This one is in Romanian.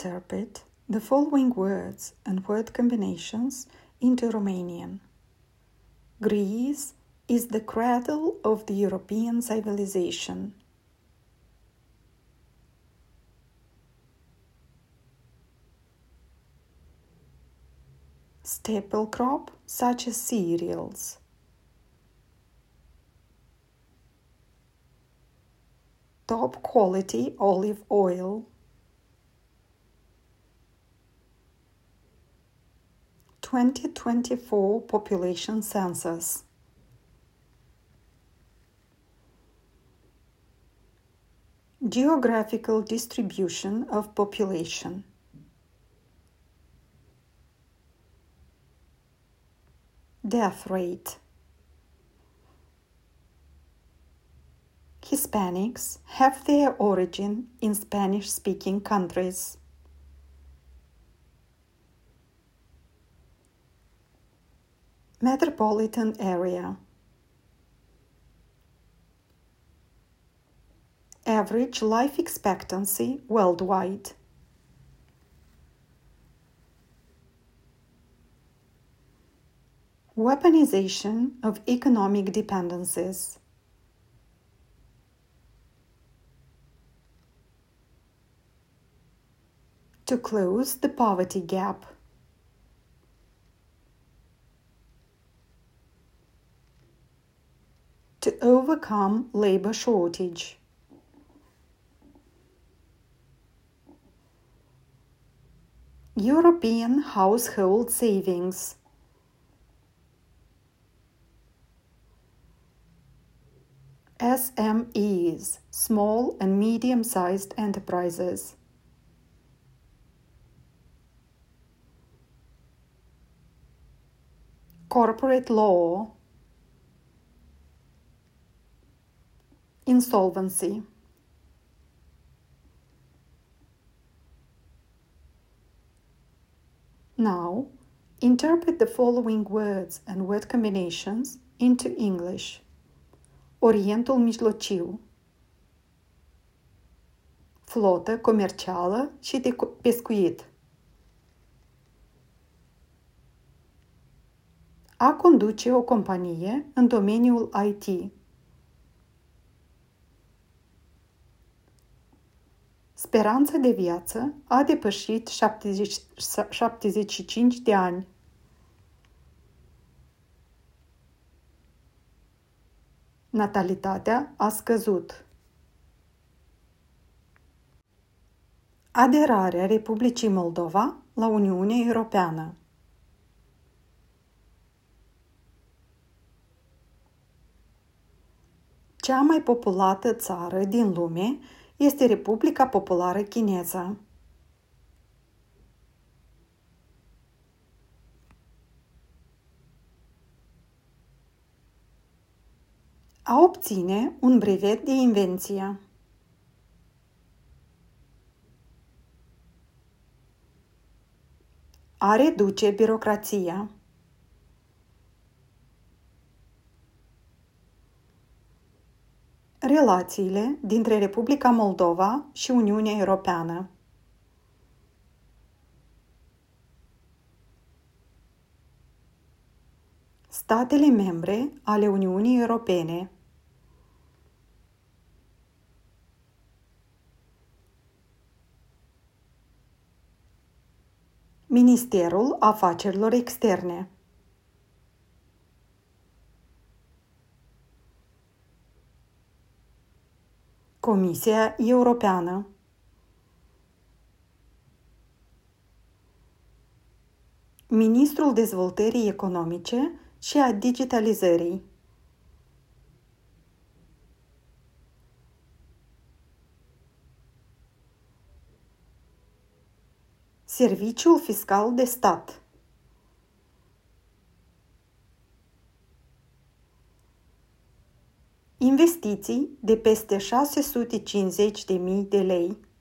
interpret the following words and word combinations into Romanian. Greece is the cradle of the European civilization. Staple crop such as cereals. Top quality olive oil. 2024 population census. Geographical distribution of population. Death rate. Hispanics have their origin in Spanish-speaking countries. Metropolitan area. Average life expectancy worldwide. Weaponization of economic dependencies. To close the poverty gap. To overcome labor shortage. European household savings. SMEs, small and medium-sized enterprises. Corporate law. Insolvency. Now, interpret the following words and word combinations into English. Orientul Mijlociu. Flotă comercială și de pescuit. A conduce o companie în domeniul IT. Speranța de viață a depășit 75 de ani. Natalitatea a scăzut. Aderarea Republicii Moldova la Uniunea Europeană. Cea mai populată țară din lume este Republica Populară Chineză. A obține un brevet de invenție. A reduce birocrația. Relațiile dintre Republica Moldova și Uniunea Europeană. Statele membre ale Uniunii Europene. Ministerul Afacerilor Externe. Comisia Europeană. Ministrul Dezvoltării Economice și a Digitalizării. Serviciul Fiscal de Stat. Investiții de peste 650.000 de lei.